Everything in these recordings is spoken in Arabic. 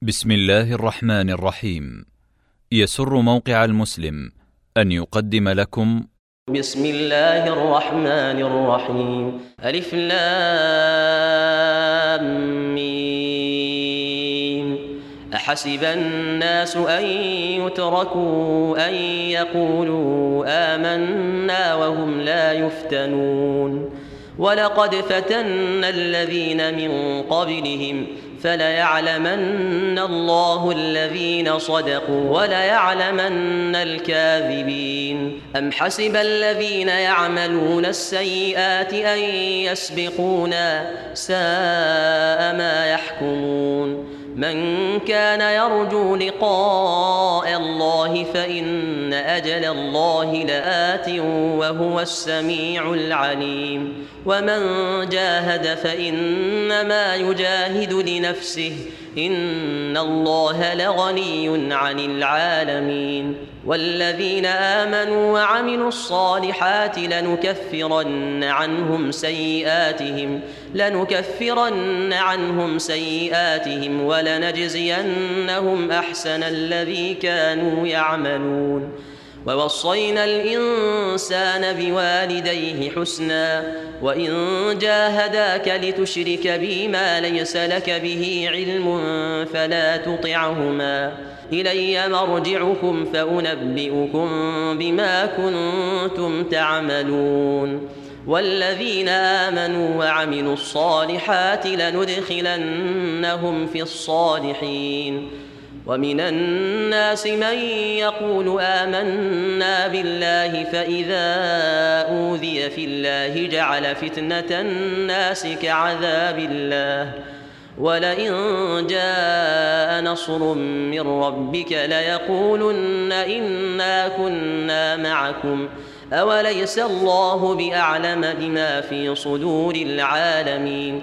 بسم الله الرحمن الرحيم. يسر موقع المسلم أن يقدم لكم بسم الله الرحمن الرحيم. ألف لام ميم. أحسب الناس أن يتركوا أن يقولوا آمنا وهم لا يفتنون. ولقد فتنا الذين من قبلهم فليعلمن الله الذين صدقوا وليعلمن الكاذبين. أم حسب الذين يعملون السيئات أن يسبقونا ساء ما يحكمون. من كان يرجو لقاء الله فإن أجل الله لآت وهو السميع العليم. ومن جاهد فإنما يجاهد لنفسه إن الله لغني عن العالمين. والذين آمنوا وعملوا الصالحات لنكفرن عنهم سيئاتهم ولنجزينهم أحسن الذي كانوا يعملون. ووصينا الإنسان بوالديه حسنا وإن جاهداك لتشرك بي ما ليس لك به علم فلا تطعهما إلي مرجعكم فأنبئكم بما كنتم تعملون. والذين آمنوا وعملوا الصالحات لندخلنهم في الصالحين. ومن الناس من يقول آمنا بالله فإذا أوذي في الله جعل فتنة الناس كعذاب الله ولئن جاء نصر من ربك ليقولن إنا كنا معكم أوليس الله بأعلم بما في صدور العالمين.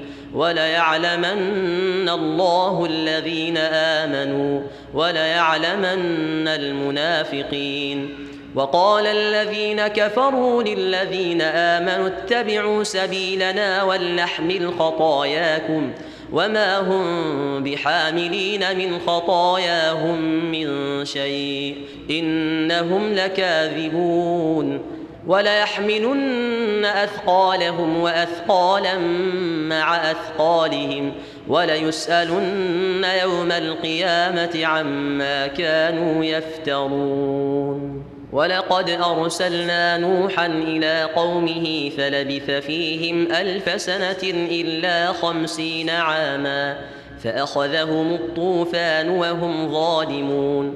وليعلمن الله الذين آمنوا وليعلمن المنافقين. وقال الذين كفروا للذين آمنوا اتبعوا سبيلنا ولنحمل خطاياكم وما هم بحاملين من خطاياهم من شيء إنهم لكاذبون. وليحملن أثقالهم وأثقالا مع أثقالهم وليسألن يوم القيامة عما كانوا يفترون. ولقد أرسلنا نوحا إلى قومه فلبث فيهم 1000 سنة إلا 50 عاما فأخذهم الطوفان وهم ظالمون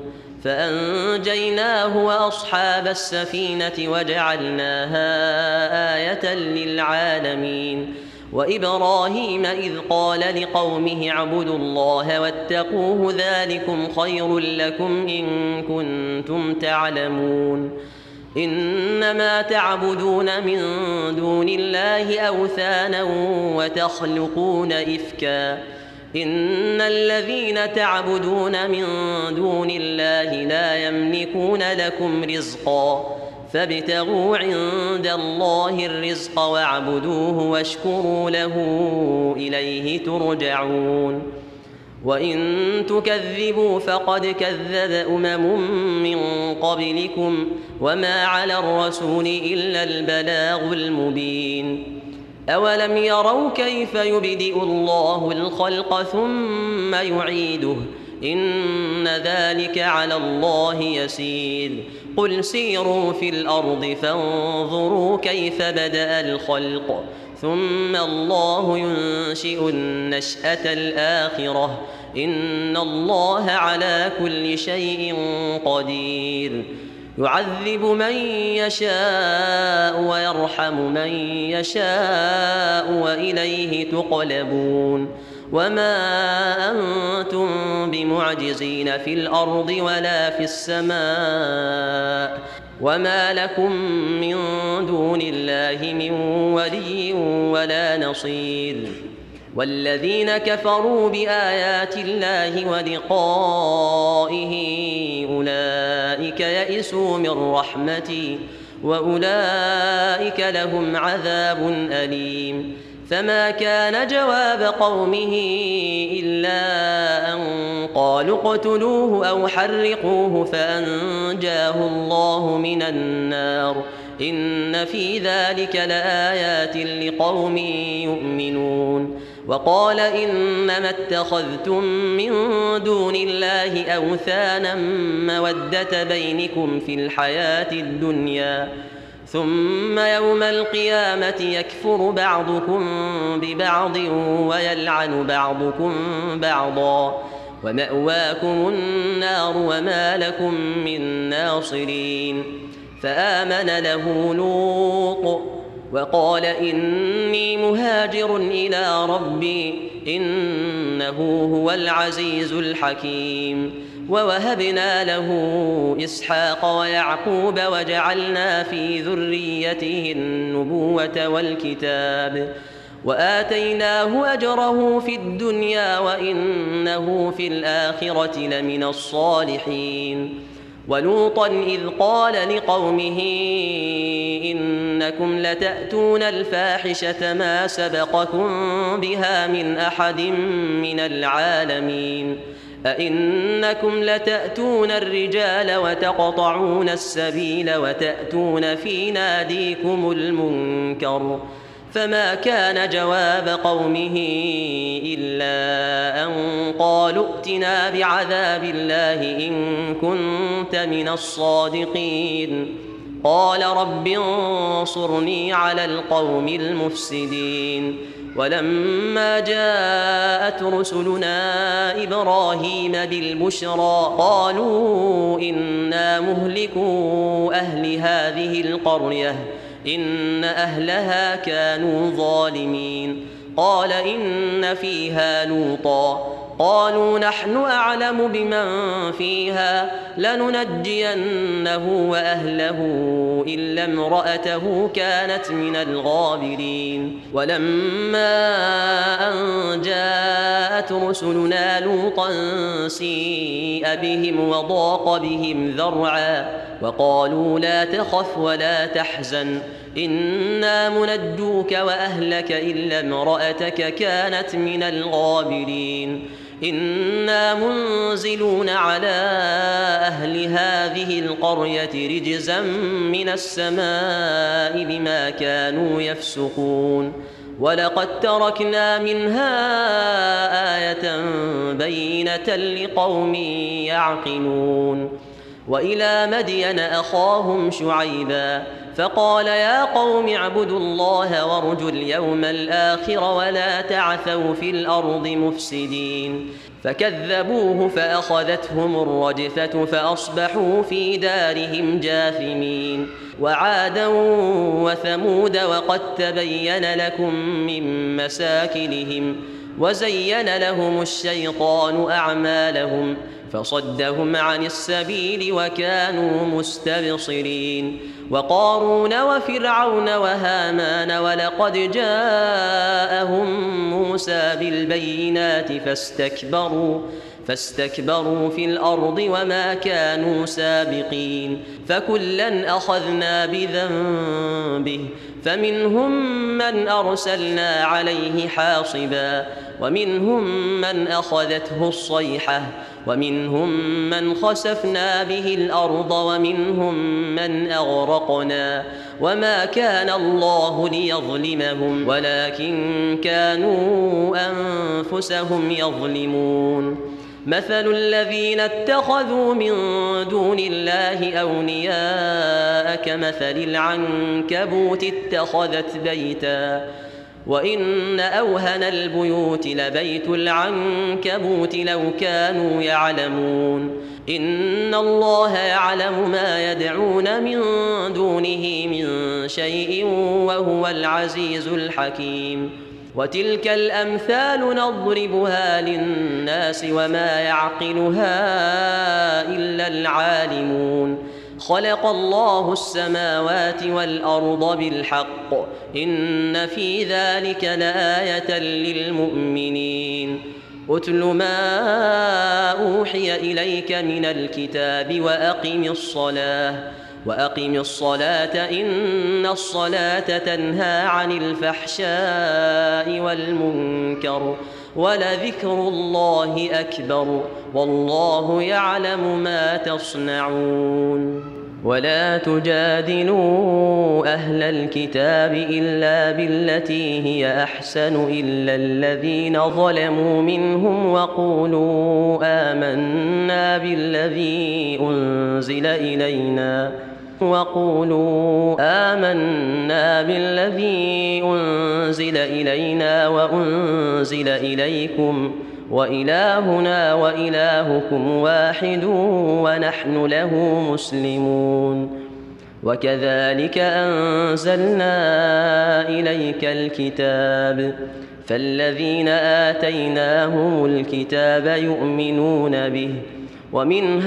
فأنجيناه وأصحاب السفينة وجعلناها آية للعالمين. وإبراهيم إذ قال لقومه اعبدوا الله واتقوه ذلكم خير لكم إن كنتم تعلمون. إنما تعبدون من دون الله أوثانا وتخلقون إفكا إن الذين تعبدون من دون الله لا يملكون لكم رزقا فابتغوا عند الله الرزق واعبدوه واشكروا له إليه ترجعون. وإن تكذبوا فقد كذب من قبلكم وما على الرسول إلا البلاغ المبين. أولم يروا كيف يبدئ الله الخلق ثم يعيده إن ذلك على الله يسير. قل سيروا في الأرض فانظروا كيف بدأ الخلق ثم الله ينشئ النشأة الآخرة إن الله على كل شيء قدير. يعذب من يشاء ويرحم من يشاء وإليه تقلبون. وما أنتم بمعجزين في الأرض ولا في السماء وما لكم من دون الله من ولي ولا نصير. والذين كفروا بآيات الله ولقائه أولئك يئسوا من رحمتي وأولئك لهم عذاب أليم. فما كان جواب قومه إلا أن قالوا قالوا اقتلوه أو حرقوه فأنجاه الله من النار إن في ذلك لآيات لقوم يؤمنون وقال إنما اتخذتم من دون الله أوثانا مودة بينكم في الحياة الدنيا ثم يوم القيامة يكفر بعضكم ببعض ويلعن بعضكم بعضا ومأواكم النار وما لكم من ناصرين فآمن له لوط وقال إني مهاجر إلى ربي إنه هو العزيز الحكيم ووهبنا له إسحاق ويعقوب وجعلنا في ذريته النبوة والكتاب وآتيناه أجره في الدنيا وإنه في الآخرة لمن الصالحين ولوطا إذ قال لقومه إنكم لتأتون الفاحشة ما سبقكم بها من أحد من العالمين أئنكم لتأتون الرجال وتقطعون السبيل وتأتون في ناديكم المنكر فما كان جواب قومه إلا أن قالوا ائتنا بعذاب الله إن كنت من الصادقين قال رب انصرني على القوم المفسدين ولما جاءت رسلنا إبراهيم بالبشرى قالوا إنا مهلكو أهل هذه القرية إن أهلها كانوا ظالمين قال إن فيها لوطا قالوا نحن أعلم بمن فيها لننجينه وأهله إلا امرأته كانت من الغابرين ولما أن جاءت رسلنا لوطا سيء بهم وضاق بهم ذرعا وقالوا لا تخف ولا تحزن إنا منجوك وأهلك إلا امرأتك كانت من الغابرين إنا منزلون على أهل هذه القرية رجزا من السماء بما كانوا يفسقون ولقد تركنا منها آية بينة لقوم يعقلون وإلى مدين أخاهم شعيبا فقال يا قوم اعبدوا الله وارجوا اليوم الآخر ولا تعثوا في الأرض مفسدين فكذبوه فأخذتهم الرجفة فأصبحوا في دارهم جاثمين وعادا وثمود وقد تبين لكم من مساكنهم وزين لهم الشيطان أعمالهم فصدهم عن السبيل وكانوا مستبصرين وقارون وفرعون وهامان ولقد جاءهم موسى بالبينات فاستكبروا في الأرض وما كانوا سابقين فكلا أخذنا بذنبه فمنهم من أرسلنا عليه حاصبا ومنهم من أخذته الصيحة ومنهم من خسفنا به الأرض ومنهم من أغرقنا وما كان الله ليظلمهم ولكن كانوا أنفسهم يظلمون مثل الذين اتخذوا من دون الله أولياء كمثل العنكبوت اتخذت بيتا وإن أوهن البيوت لبيت العنكبوت لو كانوا يعلمون إن الله يعلم ما يدعون من دونه من شيء وهو العزيز الحكيم وتلك الأمثال نضربها للناس وما يعقلها إلا العالمون خلق الله السماوات والأرض بالحق إن في ذلك لآية للمؤمنين أتل ما أوحي إليك من الكتاب وأقم الصلاة وأقم الصلاة إن الصلاة تنهى عن الفحشاء والمنكر ولذكر الله أكبر والله يعلم ما تصنعون ولا تجادلوا أهل الكتاب إلا بالتي هي أحسن إلا الذين ظلموا منهم وقولوا آمنا بالذي أنزل إلينا وأنزل إليكم وإلهنا وإلهكم واحد ونحن له مسلمون وكذلك أنزلنا إليك الكتاب فالذين آتيناهم الكتاب يؤمنون به ومن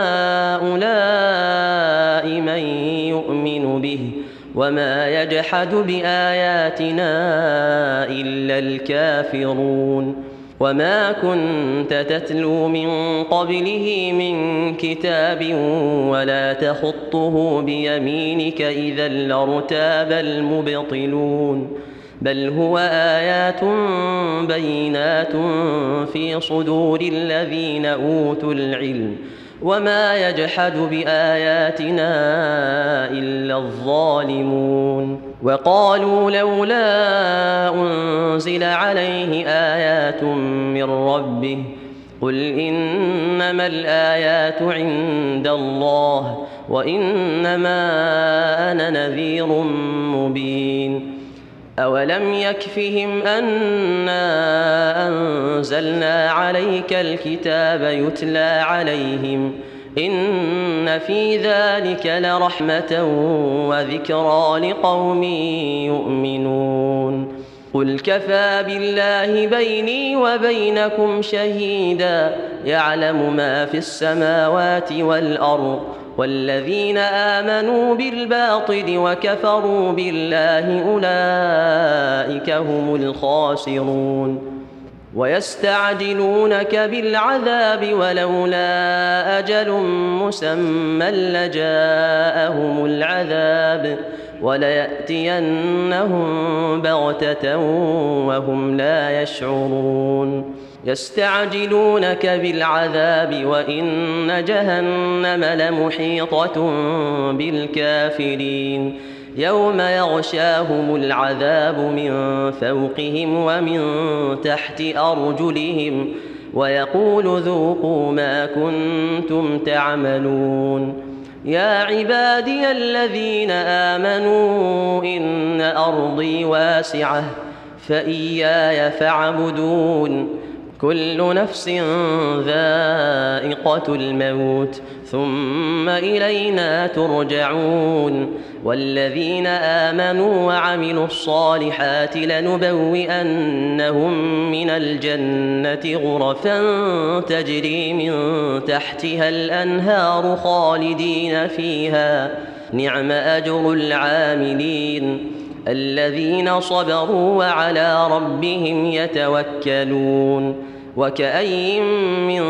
هؤلاء من يؤمن به وما يجحد بآياتنا إلا الكافرون وما كنت تتلو من قبله من كتاب ولا تخطه بيمينك إذا لارتاب المبطلون بل هو آيات بينات في صدور الذين أوتوا العلم وما يجحد بآياتنا إلا الظالمون وقالوا لولا أنزل عليه آيات من ربه قل إنما الآيات عند الله وإنما أنا نذير مبين أولم يكفهم أنا أنزلنا عليك الكتاب يتلى عليهم إن في ذلك لرحمة وذكرى لقوم يؤمنون قل كفى بالله بيني وبينكم شهيدا يعلم ما في السماوات والأرض والذين آمنوا بالباطل وكفروا بالله أولئك هم الخاسرون ويستعجلونك بالعذاب ولولا أجل مسمى لجاءهم العذاب وليأتينهم بغتة وهم لا يشعرون يستعجلونك بالعذاب وإن جهنم لمحيطة بالكافرين يوم يغشاهم العذاب من فوقهم ومن تحت أرجلهم ويقول ذوقوا ما كنتم تعملون يا عبادي الذين آمنوا إن أرضي واسعة فإياي فاعبدون كل نفس ذائقة الموت ثم إلينا ترجعون والذين آمنوا وعملوا الصالحات لنبوئنهم من الجنة غرفا تجري من تحتها الأنهار خالدين فيها نعم أجر العاملين الذين صبروا وعلى ربهم يتوكلون وكأين من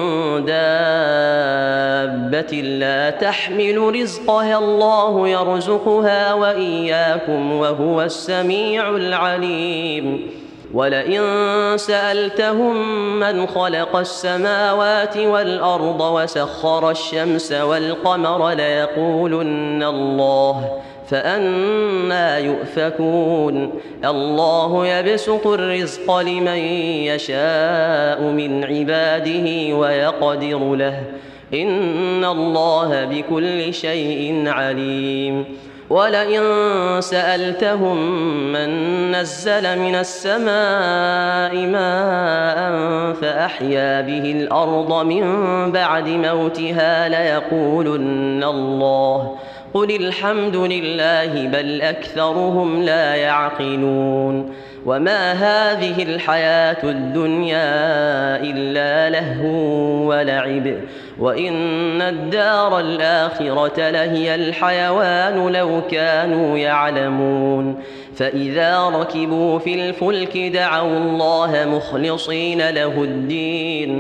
دابة لا تحمل رزقها الله يرزقها وإياكم وهو السميع العليم ولئن سألتهم من خلق السماوات والأرض وسخر الشمس والقمر ليقولن الله فأنى يؤفكون الله يبسط الرزق لمن يشاء من عباده ويقدر له إن الله بكل شيء عليم ولئن سألتهم من نزل من السماء ماء فأحيا به الأرض من بعد موتها ليقولن الله قل الحمد لله بل أكثرهم لا يعقلون وما هذه الحياة الدنيا إلا لهو ولعب وإن الدار الآخرة لهي الحيوان لو كانوا يعلمون فإذا ركبوا في الفلك دعوا الله مخلصين له الدين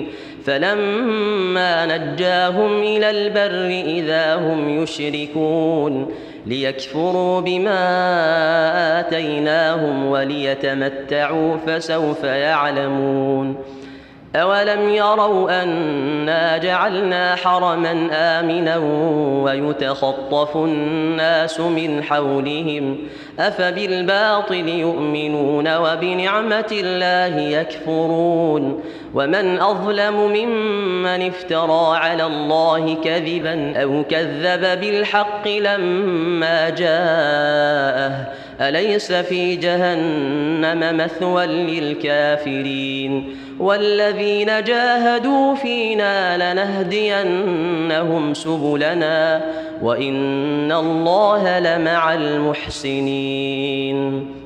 فلما نجاهم إلى البر إذا هم يشركون ليكفروا بما آتيناهم وليتمتعوا فسوف يعلمون أولم يروا أنا جعلنا حرما آمنا ويتخطف الناس من حولهم أفبالباطل يؤمنون وبنعمة الله يكفرون ومن أظلم ممن افترى على الله كذبا أو كذب بالحق لما جاءه أليس في جهنم مثوى للكافرين والذين جاهدوا فينا لنهدينهم سبلنا وإن الله لمع المحسنين